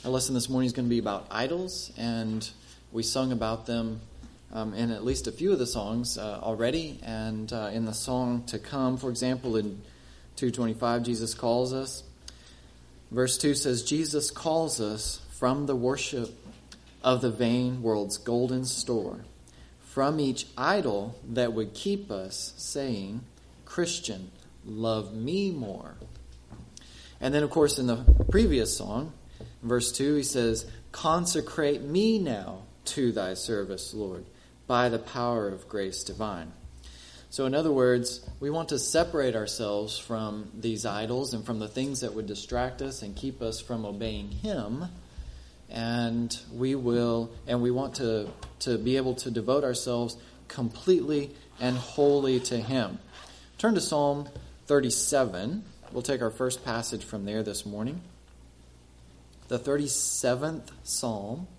Our lesson this morning is going to be about idols, and we sung about them in at least a few of the songs already, and in the song to come, for example, in 2:25, Jesus calls us. Verse 2 says, Jesus calls us from the worship of the vain world's golden store, from each idol that would keep us saying, Christian, love me more. And then, of course, in the previous song, verse 2, he says, consecrate me now to thy service, Lord, by the power of grace divine. So in other words, we want to separate ourselves from these idols and from the things that would distract us and keep us from obeying him. And we want to be able to devote ourselves completely and wholly to him. Turn to Psalm 37. We'll take our first passage from there this morning. The 37th Psalm.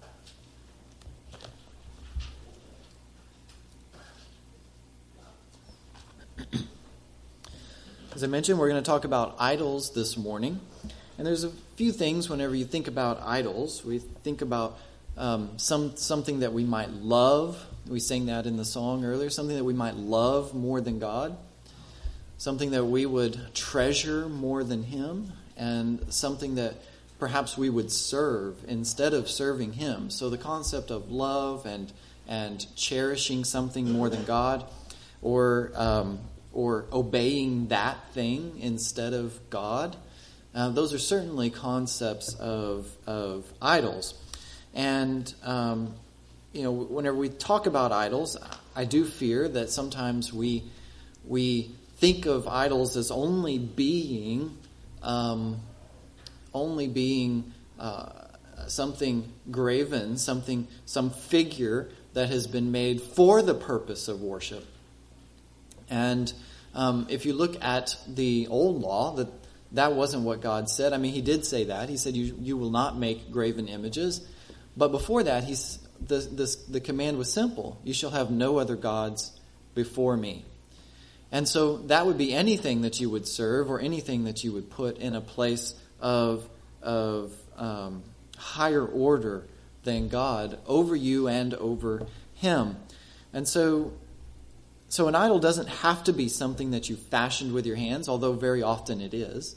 As I mentioned, we're going to talk about idols this morning. And there's a few things whenever you think about idols. We think about something that we might love. We sang that in the song earlier. Something that we might love more than God. Something that we would treasure more than him. And something that perhaps we would serve instead of serving him. So the concept of love and cherishing something more than God, or obeying that thing instead of God. Those are certainly concepts of idols. And, whenever we talk about idols, I do fear that sometimes we think of idols as only being something graven, some figure that has been made for the purpose of worship. And if you look at the old law, that wasn't what God said. I mean, he did say that. He said, you will not make graven images. But before that, the command was simple. You shall have no other gods before me. And so that would be anything that you would serve or anything that you would put in a place of higher order than God over you and over him. And so an idol doesn't have to be something that you fashioned with your hands, although very often it is.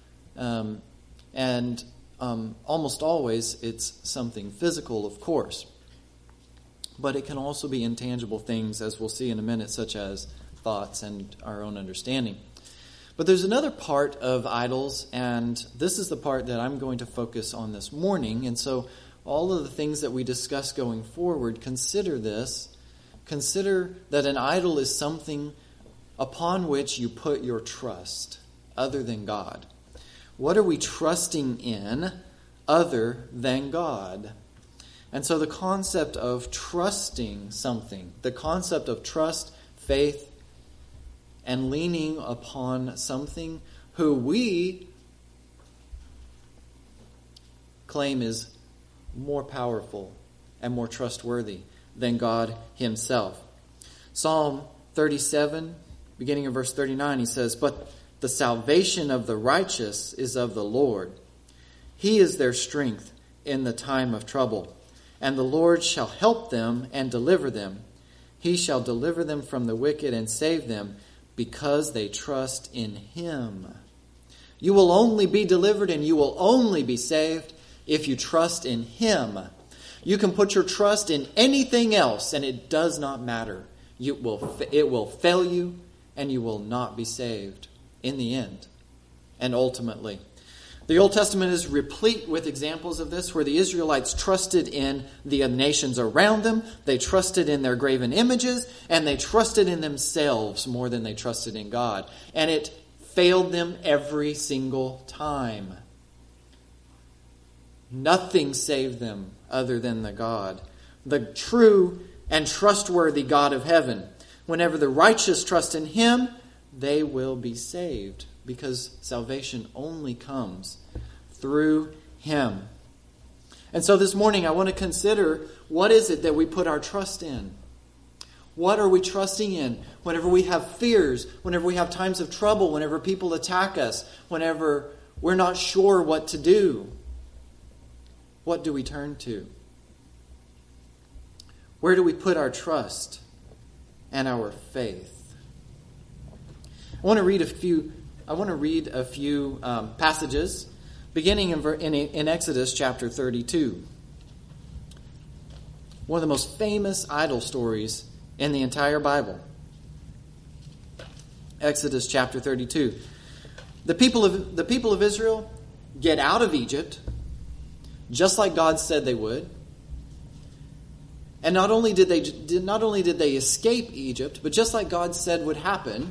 And almost always it's something physical, of course. But it can also be intangible things, as we'll see in a minute, such as thoughts and our own understanding. But there's another part of idols, and this is the part that I'm going to focus on this morning. And so all of the things that we discuss going forward, consider this. Consider that an idol is something upon which you put your trust other than God. What are we trusting in other than God? And so the concept of trusting something, the concept of trust, faith, and leaning upon something who we claim is more powerful and more trustworthy than God himself. Psalm 37, beginning in verse 39, he says, but the salvation of the righteous is of the Lord. He is their strength in the time of trouble. And the Lord shall help them and deliver them. He shall deliver them from the wicked and save them, because they trust in him. You will only be delivered and you will only be saved if you trust in him. You can put your trust in anything else and it does not matter. It will fail you and you will not be saved in the end and ultimately. The Old Testament is replete with examples of this, where the Israelites trusted in the nations around them, they trusted in their graven images, and they trusted in themselves more than they trusted in God. And it failed them every single time. Nothing saved them other than the God, the true and trustworthy God of heaven. Whenever the righteous trust in him, they will be saved, because salvation only comes through him. And so this morning I want to consider, what is it that we put our trust in? What are we trusting in whenever we have fears, whenever we have times of trouble, whenever people attack us, whenever we're not sure what to do? what do we turn to? Where do we put our trust and our faith? I want to read a few passages, beginning in Exodus chapter 32. One of the most famous idol stories in the entire Bible. Exodus chapter 32. The people of Israel get out of Egypt, just like God said they would. And not only did they escape Egypt, but just like God said would happen,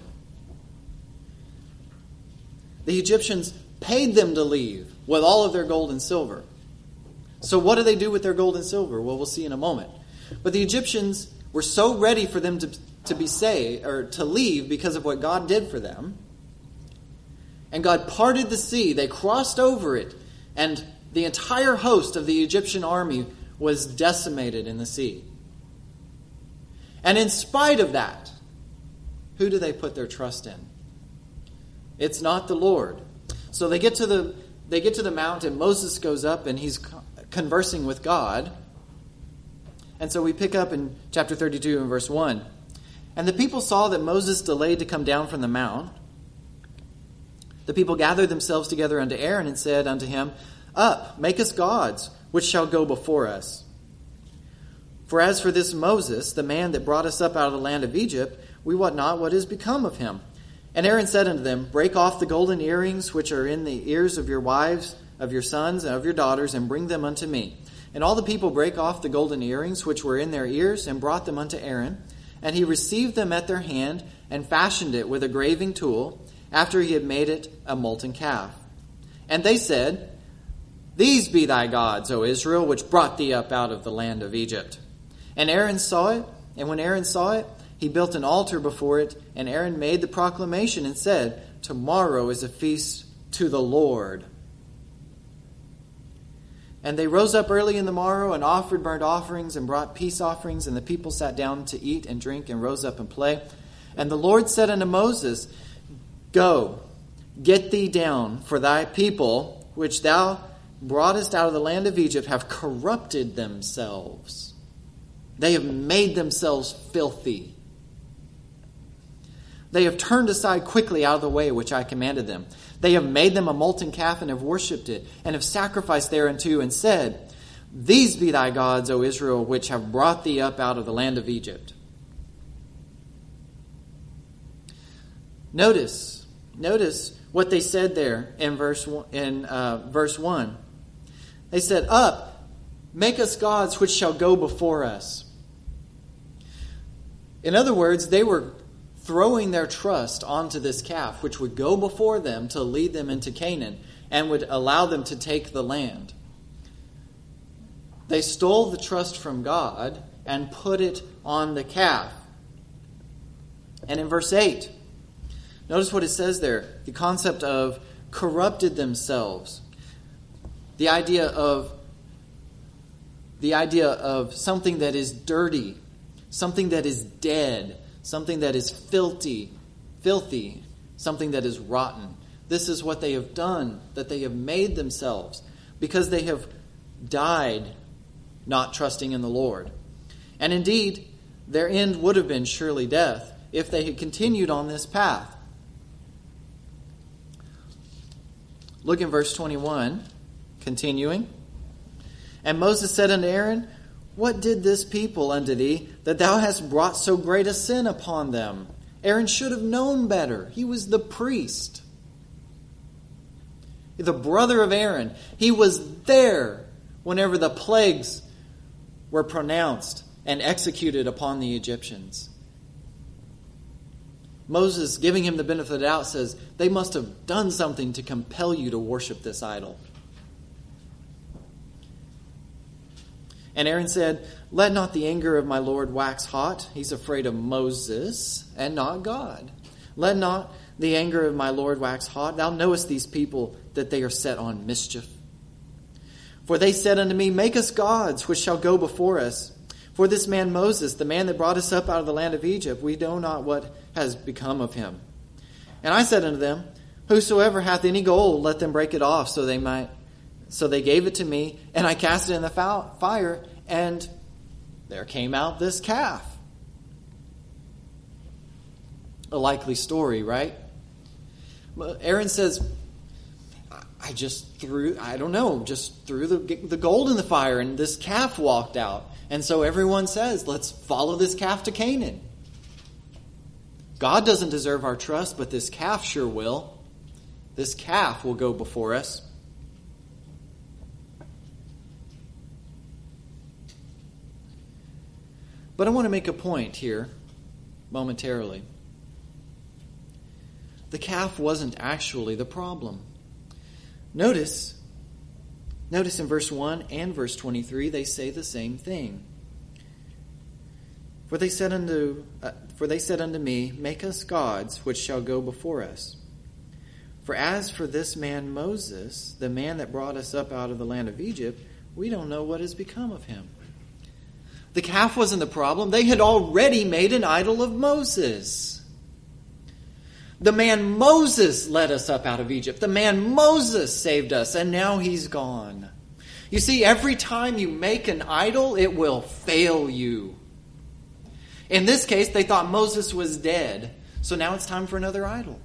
the Egyptians paid them to leave with all of their gold and silver. So what do they do with their gold and silver? Well, we'll see in a moment. But the Egyptians were so ready for them to be saved or to leave because of what God did for them. And God parted the sea. They crossed over it, and the entire host of the Egyptian army was decimated in the sea. And in spite of that, who do they put their trust in? It's not the Lord. So they get to the mount, and Moses goes up, and he's conversing with God. And so we pick up in chapter 32 and verse 1. And the people saw that Moses delayed to come down from the mount. The people gathered themselves together unto Aaron and said unto him, Up, make us gods, which shall go before us. For as for this Moses, the man that brought us up out of the land of Egypt, we wot not what is become of him. And Aaron said unto them, Break off the golden earrings which are in the ears of your wives, of your sons, and of your daughters, and bring them unto me. And all the people brake off the golden earrings which were in their ears, and brought them unto Aaron. And he received them at their hand, and fashioned it with a graving tool, after he had made it a molten calf. And they said, These be thy gods, O Israel, which brought thee up out of the land of Egypt. And Aaron saw it, and when Aaron saw it, he built an altar before it, and Aaron made the proclamation and said, Tomorrow is a feast to the Lord. And they rose up early in the morrow and offered burnt offerings and brought peace offerings, and the people sat down to eat and drink and rose up and play. And the Lord said unto Moses, Go, get thee down, for thy people, which thou broughtest out of the land of Egypt, have corrupted themselves. They have made themselves filthy. They have turned aside quickly out of the way which I commanded them. They have made them a molten calf and have worshipped it, and have sacrificed thereunto, and said, These be thy gods, O Israel, which have brought thee up out of the land of Egypt. Notice what they said there in verse 1. They said, Up, make us gods which shall go before us. In other words, they were throwing their trust onto this calf, which would go before them to lead them into Canaan and would allow them to take the land. They stole the trust from God and put it on the calf. And in verse 8, notice what it says there, the concept of corrupted themselves. The idea of something that is dirty, something that is dead, something that is filthy, something that is rotten. This is what they have done, that they have made themselves, because they have died not trusting in the Lord. And indeed, their end would have been surely death if they had continued on this path. Look in verse 21, continuing. And Moses said unto Aaron, What did this people unto thee, that thou hast brought so great a sin upon them? Aaron should have known better. He was the priest, the brother of Aaron. He was there whenever the plagues were pronounced and executed upon the Egyptians. Moses, giving him the benefit of the doubt, says, They must have done something to compel you to worship this idol. And Aaron said, Let not the anger of my Lord wax hot. He's afraid of Moses and not God. Let not the anger of my Lord wax hot. Thou knowest these people, that they are set on mischief. For they said unto me, Make us gods, which shall go before us. For this man Moses, the man that brought us up out of the land of Egypt, we know not what has become of him. And I said unto them, Whosoever hath any gold, let them break it off, so So they gave it to me, and I cast it in the fire, and there came out this calf. A likely story, right? Aaron says, I just threw the gold in the fire, and this calf walked out. And so everyone says, let's follow this calf to Canaan. God doesn't deserve our trust, but this calf sure will. This calf will go before us. But I want to make a point here momentarily. The calf wasn't actually the problem. Notice in verse 1 and verse 23, they say the same thing. For they said unto me, make us gods which shall go before us. For as for this man Moses, the man that brought us up out of the land of Egypt, we don't know what has become of him. The calf wasn't the problem. They had already made an idol of Moses. The man Moses led us up out of Egypt. The man Moses saved us, and now he's gone. You see, every time you make an idol, it will fail you. In this case, they thought Moses was dead, so now it's time for another idol.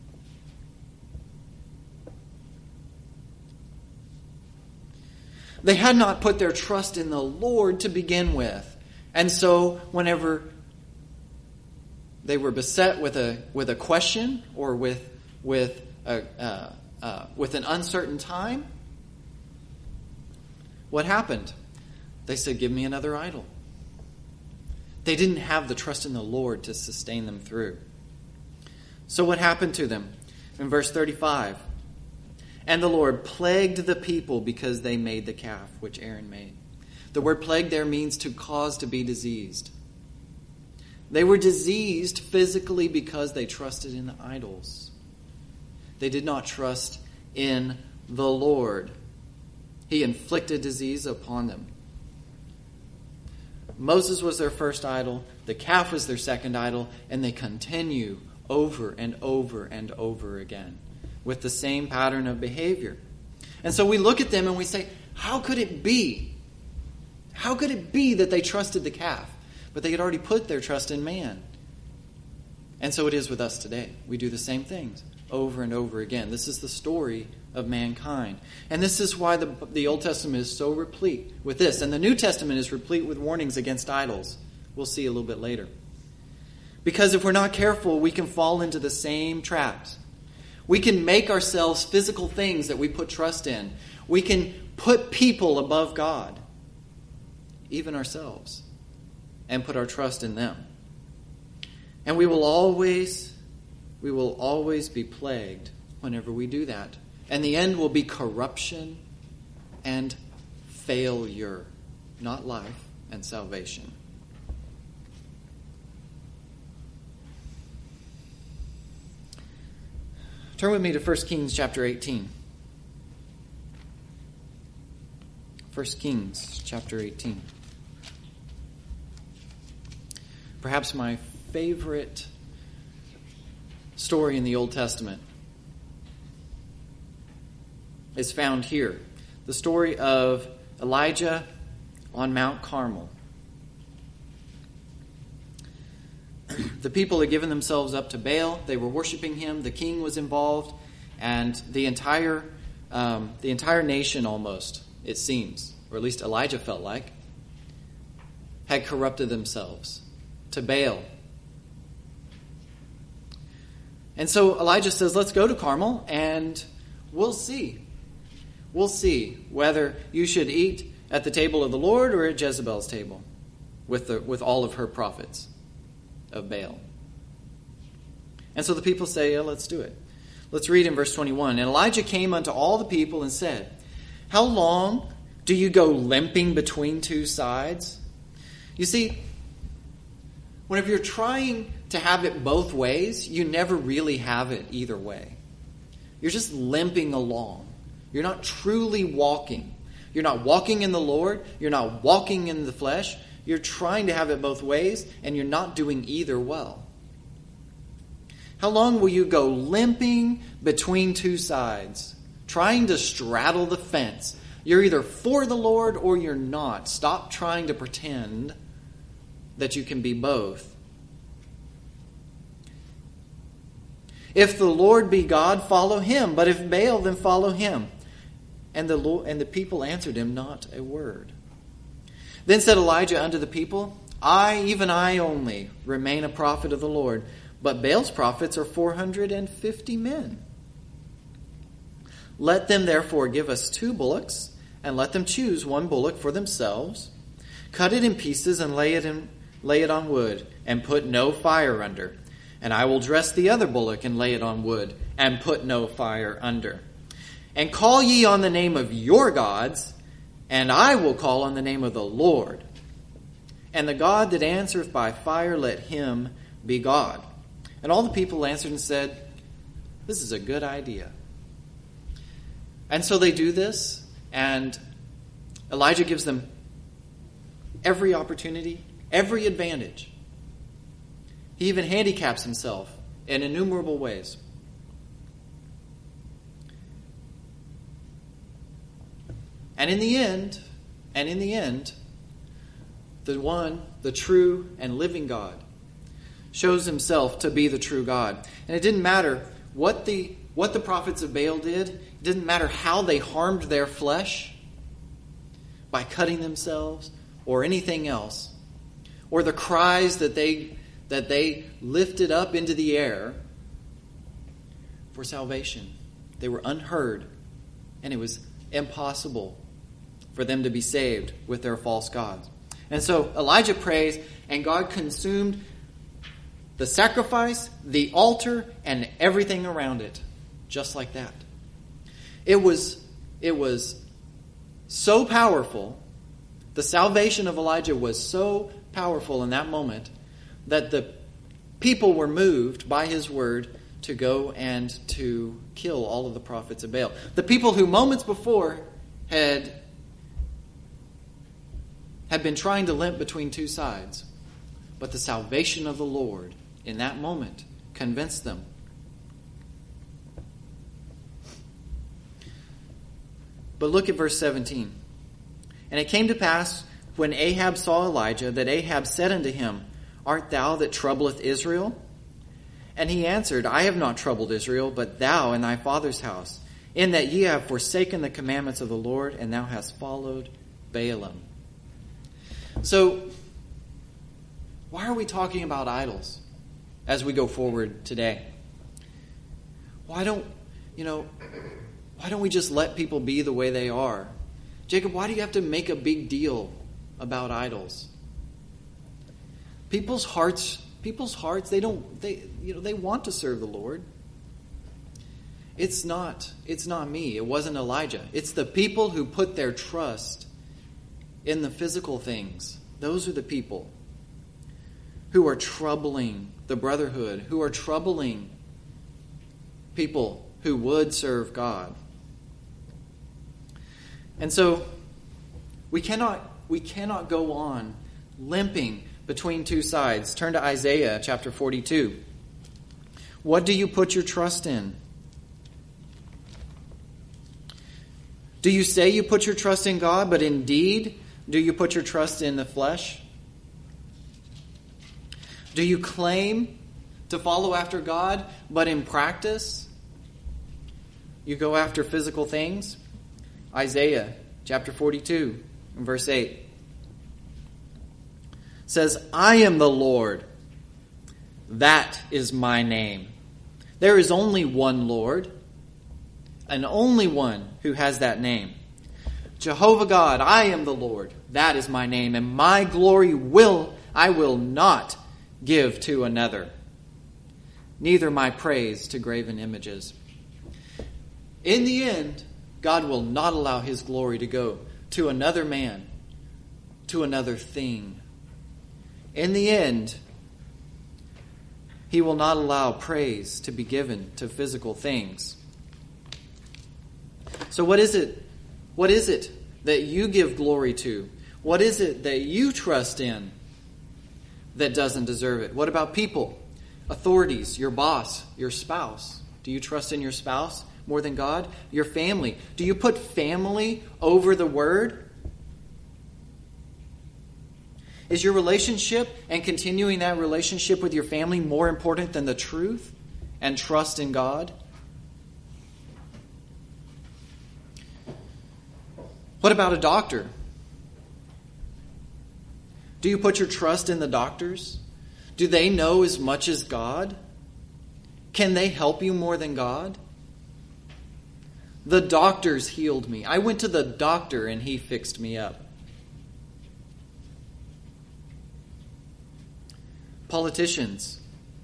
They had not put their trust in the Lord to begin with. And so whenever they were beset with a question or with an uncertain time, what happened? They said, give me another idol. They didn't have the trust in the Lord to sustain them through. So what happened to them? In verse 35, and the Lord plagued the people because they made the calf which Aaron made. The word plague there means to cause to be diseased. They were diseased physically because they trusted in idols. They did not trust in the Lord. He inflicted disease upon them. Moses was their first idol. The calf was their second idol. And they continue over and over and over again with the same pattern of behavior. And so we look at them and we say, how could it be? How could it be that they trusted the calf? But they had already put their trust in man. And so it is with us today. We do the same things over and over again. This is the story of mankind. And this is why the Old Testament is so replete with this. And the New Testament is replete with warnings against idols. We'll see a little bit later. Because if we're not careful, we can fall into the same traps. We can make ourselves physical things that we put trust in. We can put people above God, even ourselves, and put our trust in them. And we will always be plagued whenever we do that. And the end will be corruption and failure, not life and salvation. Turn with me to 1 Kings chapter 18. 1 Kings chapter 18. Perhaps my favorite story in the Old Testament is found here. The story of Elijah on Mount Carmel. The people had given themselves up to Baal. They were worshiping him. The king was involved. And the entire nation almost, it seems, or at least Elijah felt like, had corrupted themselves to Baal. And so Elijah says, let's go to Carmel and we'll see. We'll see whether you should eat at the table of the Lord or at Jezebel's table with all of her prophets of Baal. And so the people say, yeah, let's do it. Let's read in verse 21. And Elijah came unto all the people and said, how long do you go limping between two sides? You see, whenever you're trying to have it both ways, you never really have it either way. You're just limping along. You're not truly walking. You're not walking in the Lord. You're not walking in the flesh. You're trying to have it both ways, and you're not doing either well. How long will you go limping between two sides? trying to straddle the fence. You're either for the Lord or you're not. Stop trying to pretend that you can be both. If the Lord be God, follow him. But if Baal, then follow him. And the people answered him not a word. Then said Elijah unto the people, I, even I only, remain a prophet of the Lord. But Baal's prophets are 450 men. Let them therefore give us 2 bullocks, and let them choose 1 bullock for themselves. Cut it in pieces and lay it on wood, and put no fire under. And I will dress the other bullock and lay it on wood, and put no fire under. And call ye on the name of your gods, and I will call on the name of the Lord. And the God that answereth by fire, let him be God. And all the people answered and said, this is a good idea. And so they do this, and Elijah gives them every opportunity, every advantage. He even handicaps himself in innumerable ways. And in the end, the true and living God shows himself to be the true God. And it didn't matter what the prophets of Baal did. It didn't matter how they harmed their flesh by cutting themselves or anything else, or the cries that they lifted up into the air for salvation. They were unheard, and it was impossible for them to be saved with their false gods. And so Elijah prays, and God consumed the sacrifice, the altar, and everything around it, just like that. It was so powerful. The salvation of Elijah was so powerful in that moment that the people were moved by his word to go and to kill all of the prophets of Baal. The people who moments before had been trying to limp between two sides. But the salvation of the Lord in that moment convinced them. But look at verse 17. And it came to pass, when Ahab saw Elijah, that Ahab said unto him, Art thou that troubleth Israel? And he answered, I have not troubled Israel, but thou and thy father's house, in that ye have forsaken the commandments of the Lord, and thou hast followed Baalim. So, why are we talking about idols as we go forward today? Why don't we just let people be the way they are? Jacob, why do you have to make a big deal about idols? People's hearts, they want to serve the Lord. It's not me. It wasn't Elijah. It's the people who put their trust in the physical things. Those are the people who are troubling the brotherhood, who are troubling people who would serve God. And so we cannot go on limping between two sides. Turn to Isaiah chapter 42. What do you put your trust in? Do you say you put your trust in God, but indeed do you put your trust in the flesh? Do you claim to follow after God, but in practice you go after physical things? Isaiah chapter 42 and verse 8 says, I am the Lord. That is my name. There is only one Lord, and only one who has that name. Jehovah God, I am the Lord. That is my name, and my glory I will not give to another, neither my praise to graven images. In the end, God will not allow his glory to go to another man, to another thing. In the end, he will not allow praise to be given to physical things. So what is it? What is it that you give glory to? What is it that you trust in that doesn't deserve it? What about people, authorities, your boss, your spouse? Do you trust in your spouse more than God? Your family. Do you put family over the Word? Is your relationship and continuing that relationship with your family more important than the truth and trust in God? What about a doctor? Do you put your trust in the doctors? Do they know as much as God? Can they help you more than God? The doctors healed me. I went to the doctor and he fixed me up. Politicians.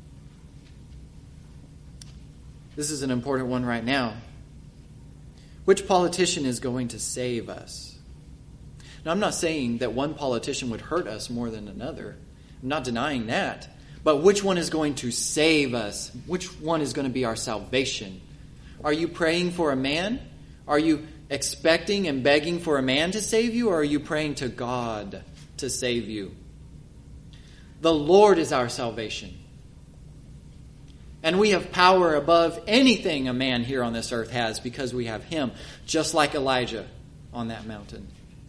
This is an important one right now. Which politician is going to save us? Now, I'm not saying that one politician would hurt us more than another. I'm not denying that. But which one is going to save us? Which one is going to be our salvation? Are you praying for a man? Are you expecting and begging for a man to save you? Or are you praying to God to save you? The Lord is our salvation. And we have power above anything a man here on this earth has because we have Him, just like Elijah on that mountain.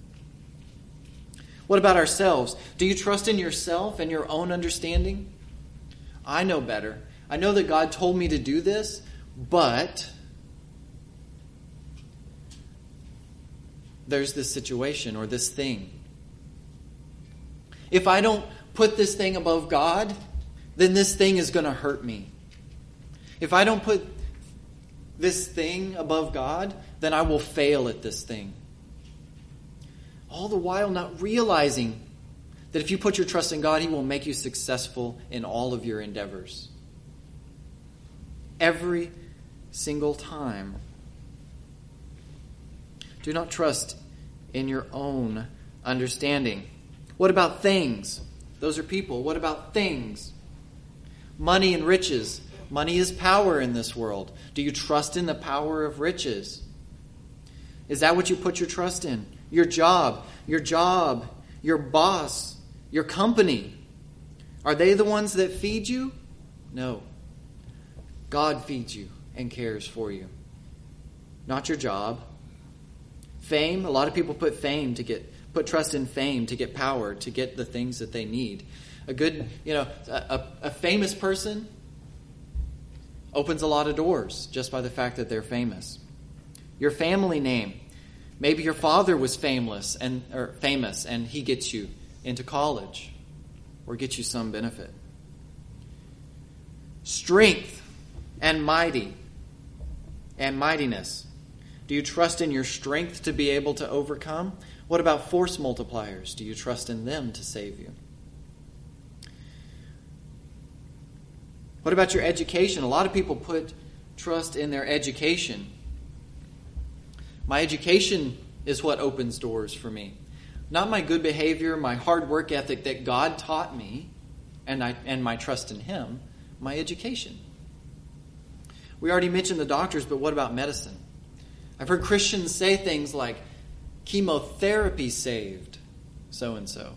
What about ourselves? Do you trust in yourself and your own understanding? I know better. I know that God told me to do this, but there's this situation or this thing. If I don't put this thing above God, then this thing is going to hurt me. If I don't put this thing above God, then I will fail at this thing. All the while not realizing that if you put your trust in God, He will make you successful in all of your endeavors. Every single time. Do not trust in your own understanding. What about things? Those are people. What about things? Money and riches. Money is power in this world. Do you trust in the power of riches? Is that what you put your trust in? Your job, your boss, your company. Are they the ones that feed you? No. God feeds you and cares for you. Not your job. Fame, a lot of people put trust in fame to get power, to get the things that they need. A famous person opens a lot of doors just by the fact that they're famous. Your family name. Maybe your father was famous and he gets you into college or gets you some benefit. Strength and mightiness. Do you trust in your strength to be able to overcome? What about force multipliers? Do you trust in them to save you? What about your education? A lot of people put trust in their education. My education is what opens doors for me. Not my good behavior, my hard work ethic that God taught me, and my trust in Him, my education. We already mentioned the doctors, but what about medicine? I've heard Christians say things like, chemotherapy saved so-and-so.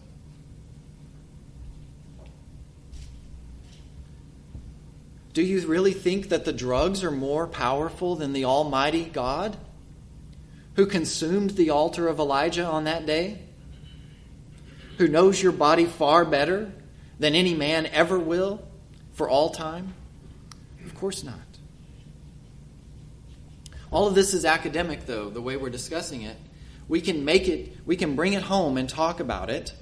Do you really think that the drugs are more powerful than the Almighty God who consumed the altar of Elijah on that day? Who knows your body far better than any man ever will for all time? Of course not. All of this is academic, though, the way we're discussing it. We can bring it home and talk about it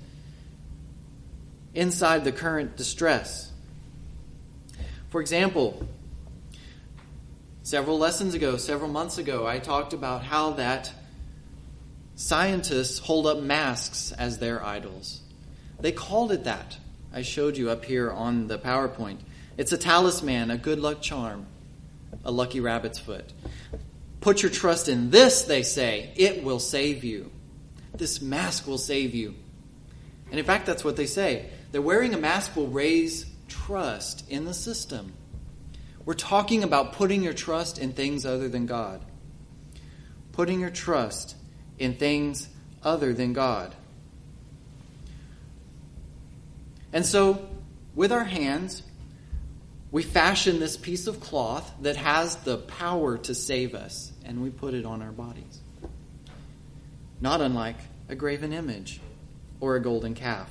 inside the current distress. For example, several months ago, I talked about how that scientists hold up masks as their idols. They called it that. I showed you up here on the PowerPoint. It's a talisman, a good luck charm, a lucky rabbit's foot. Put your trust in this, they say. It will save you. This mask will save you. And in fact, that's what they say. That wearing a mask will raise trust in the system. We're talking about putting your trust in things other than God. Putting your trust in things other than God. And so, with our hands, We fashion this piece of cloth that has the power to save us, and we put it on our bodies. Not unlike a graven image or a golden calf.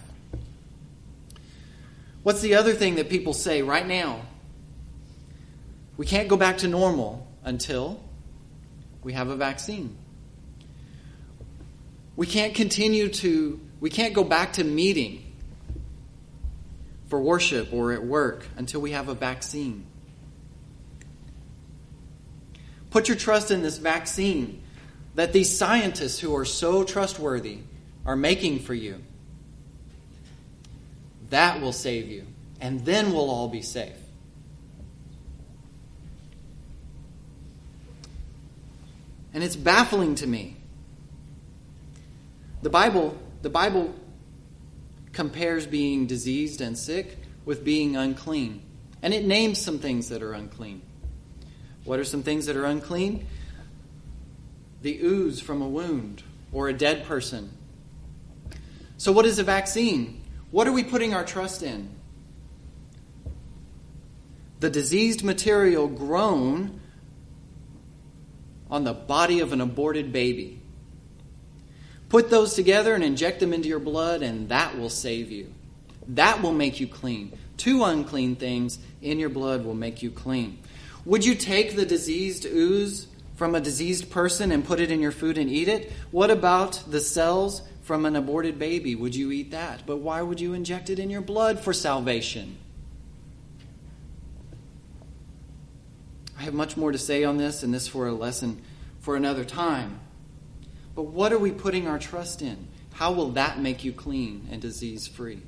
What's the other thing that people say right now? We can't go back to normal until we have a vaccine. We can't go back to meeting for worship or at work until we have a vaccine. Put your trust in this vaccine that these scientists who are so trustworthy are making for you. That will save you, and then we'll all be safe. And it's baffling to me. The Bible compares being diseased and sick with being unclean. And it names some things that are unclean. What are some things that are unclean? The ooze from a wound or a dead person. So what is a vaccine? What are we putting our trust in? The diseased material grown on the body of an aborted baby. Put those together and inject them into your blood, and that will save you. That will make you clean. 2 unclean things in your blood will make you clean. Would you take the diseased ooze from a diseased person and put it in your food and eat it? What about the cells from an aborted baby? Would you eat that? But why would you inject it in your blood for salvation? I have much more to say on this, and this for a lesson for another time. But what are we putting our trust in? How will that make you clean and disease-free?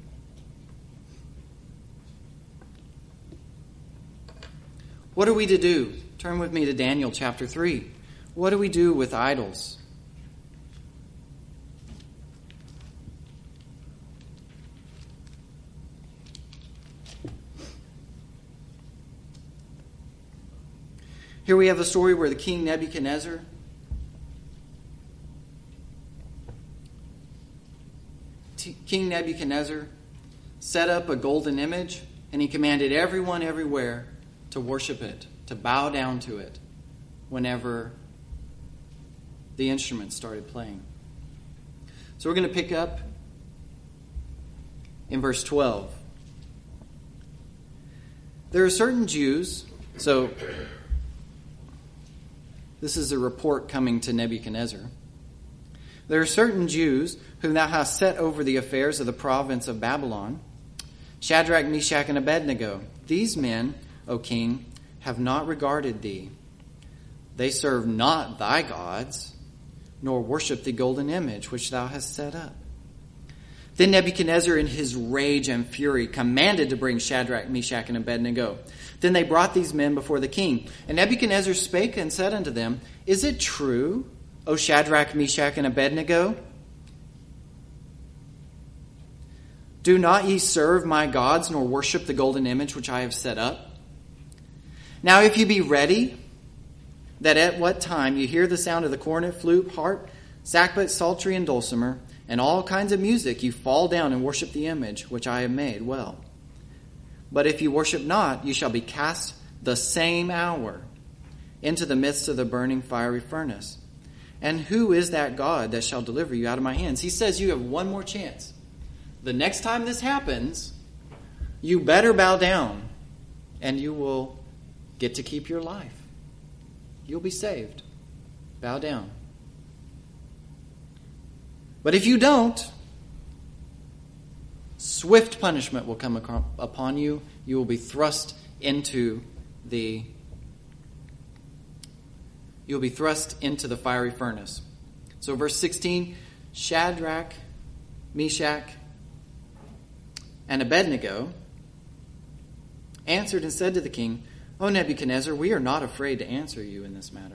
What are we to do? Turn with me to Daniel chapter 3. What do we do with idols? Here we have a story where the king Nebuchadnezzar set up a golden image, and he commanded everyone everywhere to worship it, to bow down to it whenever the instruments started playing. So we're going to pick up in verse 12. There are certain Jews, so this is a report coming to Nebuchadnezzar. There are certain Jews whom thou hast set over the affairs of the province of Babylon, Shadrach, Meshach, and Abednego. These men, O king, have not regarded thee. They serve not thy gods, nor worship the golden image which thou hast set up. Then Nebuchadnezzar, in his rage and fury, commanded to bring Shadrach, Meshach, and Abednego. Then they brought these men before the king. And Nebuchadnezzar spake and said unto them, Is it true, O Shadrach, Meshach, and Abednego? Do not ye serve my gods, nor worship the golden image which I have set up? Now if ye be ready, that at what time you hear the sound of the cornet, flute, harp, sackbut, psaltery, and dulcimer, and all kinds of music, you fall down and worship the image which I have made, well. But if you worship not, you shall be cast the same hour into the midst of the burning fiery furnace. And who is that God that shall deliver you out of my hands? He says you have one more chance. The next time this happens, you better bow down, and you will get to keep your life. You'll be saved. Bow down. But if you don't, swift punishment will come upon you. You will be thrust into the fiery furnace. So verse 16, Shadrach, Meshach, and Abednego answered and said to the king, O Nebuchadnezzar, we are not afraid to answer you in this matter.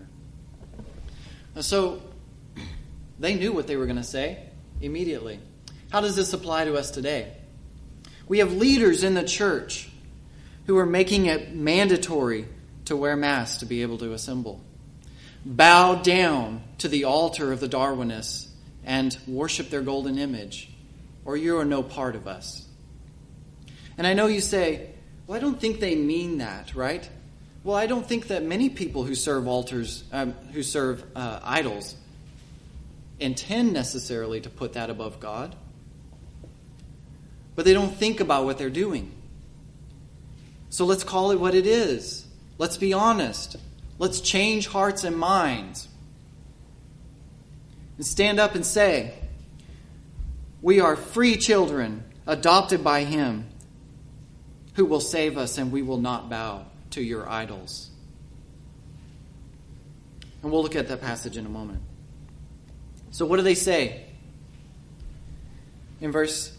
So they knew what they were going to say immediately. How does this apply to us today? We have leaders in the church who are making it mandatory to wear masks to be able to assemble. Bow down to the altar of the Darwinists and worship their golden image, or you are no part of us. And I know you say, Well, I don't think they mean that, right? Well, I don't think that many people who serve idols intend necessarily to put that above God. But they don't think about what they're doing. So let's call it what it is. Let's be honest. Let's change hearts and minds. And stand up and say, we are free children, adopted by Him, who will save us, and we will not bow to your idols. And we'll look at that passage in a moment. So what do they say? In verse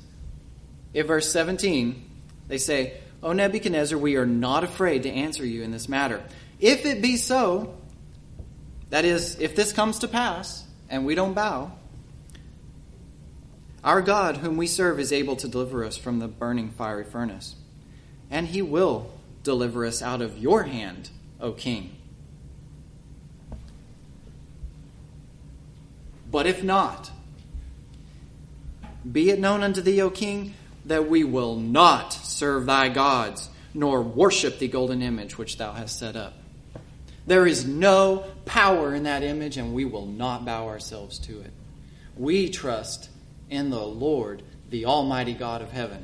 17, they say, O Nebuchadnezzar, we are not afraid to answer you in this matter. If it be so, that is, if this comes to pass, and we don't bow, our God, whom we serve, is able to deliver us from the burning fiery furnace. And He will deliver us out of your hand, O king. But if not, be it known unto thee, O king, that we will not serve thy gods, nor worship the golden image which thou hast set up. There is no power in that image, and we will not bow ourselves to it. We trust in the Lord, the Almighty God of heaven.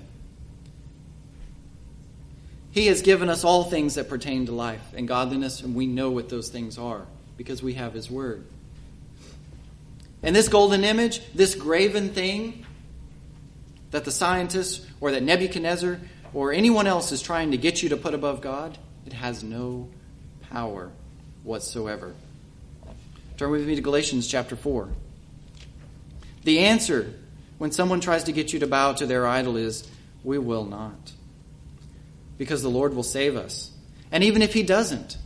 He has given us all things that pertain to life and godliness, and we know what those things are because we have His word. And this golden image, this graven thing that the scientists or that Nebuchadnezzar or anyone else is trying to get you to put above God, it has no power whatsoever. Turn with me to Galatians chapter 4. The answer when someone tries to get you to bow to their idol is, we will not. Because the Lord will save us. And even if He doesn't,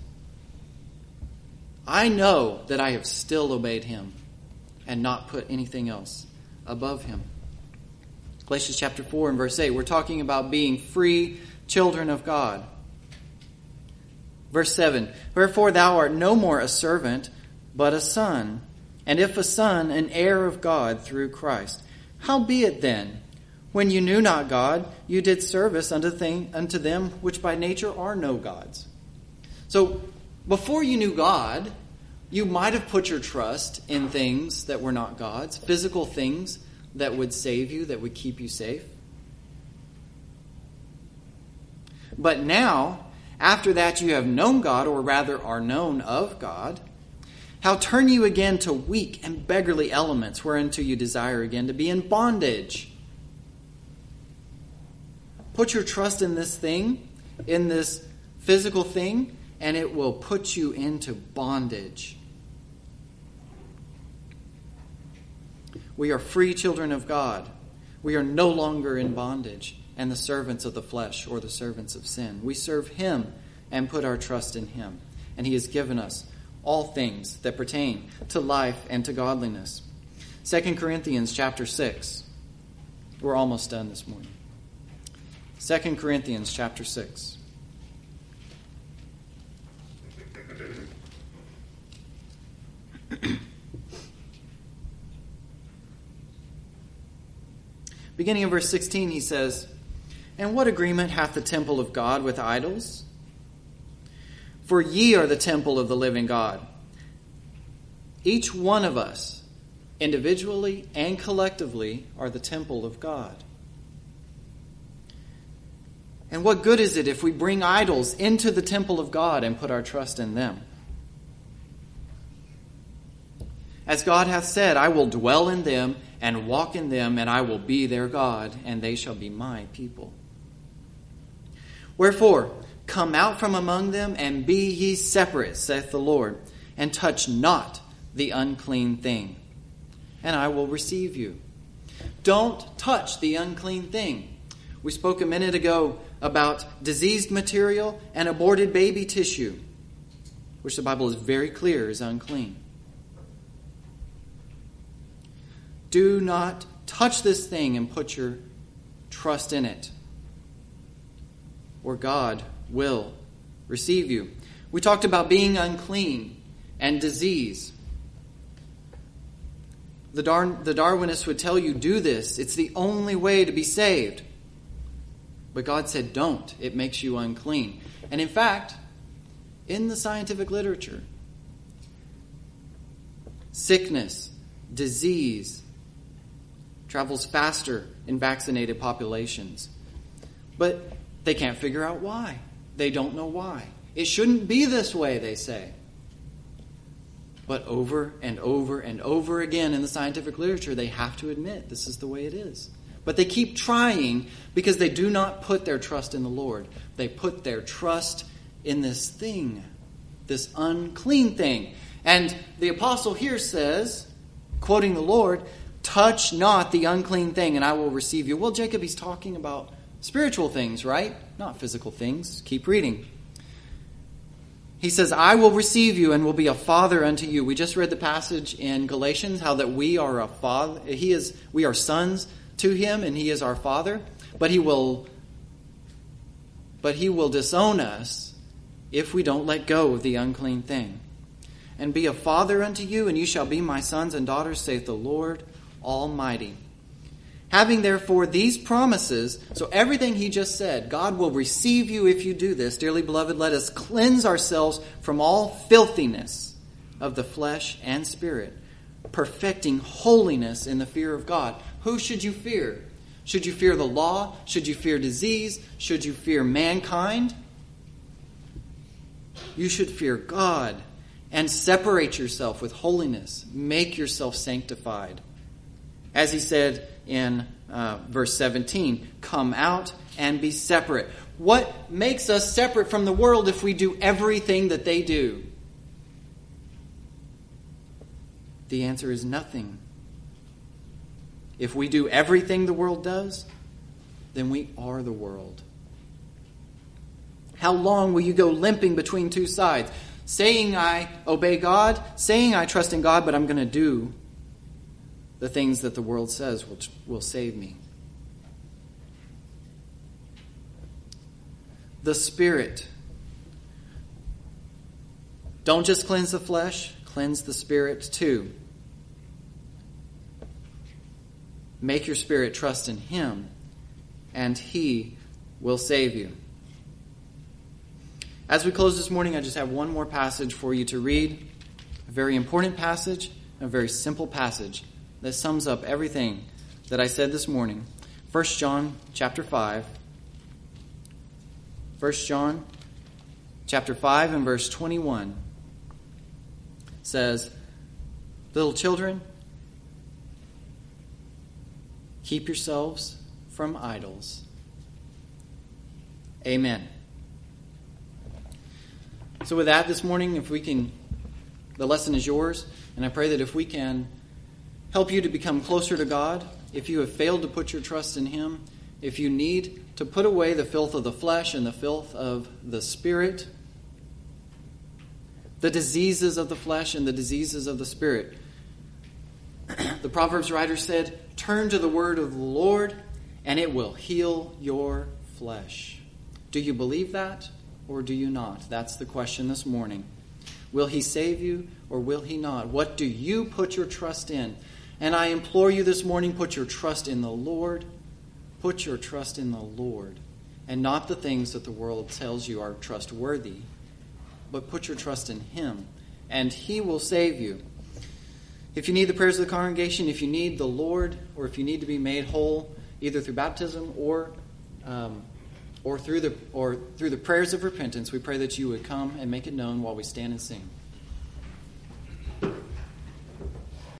I know that I have still obeyed Him and not put anything else above Him. Galatians chapter 4 and verse 8, we're talking about being free children of God. Verse 7, wherefore thou art no more a servant, but a son, and if a son, an heir of God through Christ. Howbeit then, when you knew not God, you did service unto them which by nature are no gods. So, before you knew God, you might have put your trust in things that were not God's, physical things that would save you, that would keep you safe. But now, after that you have known God, or rather are known of God, how turn you again to weak and beggarly elements, whereunto you desire again to be in bondage? Put your trust in this thing, in this physical thing, and it will put you into bondage. We are free children of God. We are no longer in bondage and the servants of the flesh or the servants of sin. We serve Him and put our trust in Him. And He has given us all things that pertain to life and to godliness. 2 Corinthians chapter 6. We're almost done this morning. 2 Corinthians chapter 6. Beginning in verse 16, he says, and what agreement hath the temple of God with idols? For ye are the temple of the living God. Each one of us, individually and collectively, are the temple of God. And what good is it if we bring idols into the temple of God and put our trust in them? As God hath said, I will dwell in them and walk in them, and I will be their God, and they shall be my people. Wherefore, come out from among them, and be ye separate, saith the Lord, and touch not the unclean thing, and I will receive you. Don't touch the unclean thing. We spoke a minute ago about diseased material and aborted baby tissue, which the Bible is very clear is unclean. Do not touch this thing and put your trust in it, or God will receive you. We talked about being unclean and disease. The Darwinists would tell you, do this. It's the only way to be saved. But God said, don't. It makes you unclean. And in fact, in the scientific literature, sickness, disease travels faster in vaccinated populations. But they can't figure out why. They don't know why. It shouldn't be this way, they say. But over and over and over again in the scientific literature, they have to admit this is the way it is. But they keep trying because they do not put their trust in the Lord. They put their trust in this thing, this unclean thing. And the apostle here says, quoting the Lord, touch not the unclean thing and I will receive you. Well, Jacob, he's talking about spiritual things, right? Not physical things. Keep reading. He says, I will receive you and will be a father unto you. We just read the passage in Galatians, how that we are a father. We are sons to him and he is our father. But he will disown us if we don't let go of the unclean thing. And be a father unto you, and you shall be my sons and daughters, saith the Lord Almighty. Having therefore these promises, so everything he just said, God will receive you if you do this. Dearly beloved, let us cleanse ourselves from all filthiness of the flesh and spirit, perfecting holiness in the fear of God. Who should you fear? Should you fear the law? Should you fear disease? Should you fear mankind? You should fear God and separate yourself with holiness. Make yourself sanctified. As he said in verse 17, come out and be separate. What makes us separate from the world if we do everything that they do? The answer is nothing. If we do everything the world does, then we are the world. How long will you go limping between two sides? Saying I obey God, saying I trust in God, but I'm going to do the things that the world says will save me. The Spirit. Don't just cleanse the flesh, cleanse the Spirit too. Make your spirit trust in Him, and He will save you. As we close this morning, I just have one more passage for you to read. A very important passage, a very simple passage that sums up everything that I said this morning. 1 John chapter 5. 1 John chapter 5 and verse 21 says, little children, keep yourselves from idols. Amen. So with that this morning, if we can, the lesson is yours, and I pray that if we can help you to become closer to God, if you have failed to put your trust in Him, if you need to put away the filth of the flesh and the filth of the spirit, the diseases of the flesh and the diseases of the spirit. The Proverbs writer said, turn to the word of the Lord, and it will heal your flesh. Do you believe that, or do you not? That's the question this morning. Will He save you, or will He not? What do you put your trust in? And I implore you this morning, put your trust in the Lord. Put your trust in the Lord, and not the things that the world tells you are trustworthy, but put your trust in Him, and He will save you. If you need the prayers of the congregation, if you need the Lord, or if you need to be made whole, either through baptism or through the prayers of repentance, we pray that you would come and make it known while we stand and sing.